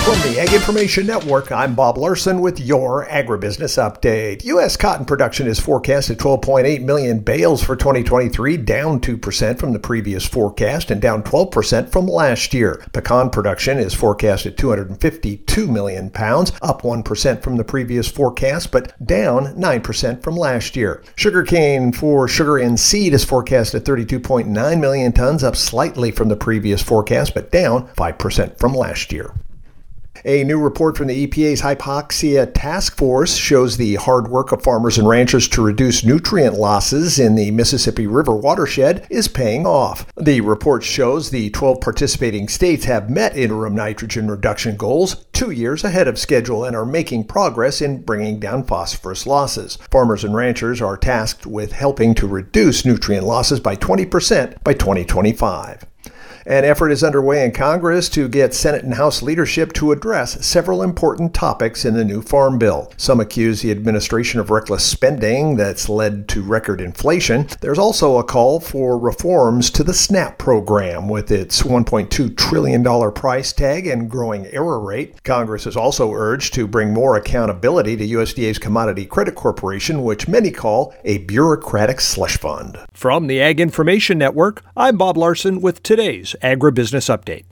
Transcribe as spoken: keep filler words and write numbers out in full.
From the Ag Information Network, I'm Bob Larson with your Agribusiness Update. U S cotton production is forecast at twelve point eight million bales for twenty twenty-three, down two percent from the previous forecast and down twelve percent from last year. Pecan production is forecast at two hundred fifty-two million pounds, up one percent from the previous forecast, but down nine percent from last year. Sugarcane for sugar in seed is forecast at thirty-two point nine million tons, up slightly from the previous forecast, but down five percent from last year. A new report from the E P A's Hypoxia Task Force shows the hard work of farmers and ranchers to reduce nutrient losses in the Mississippi River watershed is paying off. The report shows the twelve participating states have met interim nitrogen reduction goals two years ahead of schedule and are making progress in bringing down phosphorus losses. Farmers and ranchers are tasked with helping to reduce nutrient losses by twenty percent by twenty twenty-five. An effort is underway in Congress to get Senate and House leadership to address several important topics in the new Farm Bill. Some accuse the administration of reckless spending that's led to record inflation. There's also a call for reforms to the SNAP program with its one point two trillion dollars price tag and growing error rate. Congress has also urged to bring more accountability to U S D A's Commodity Credit Corporation, which many call a bureaucratic slush fund. From the Ag Information Network, I'm Bob Larson with today's Agribusiness Update.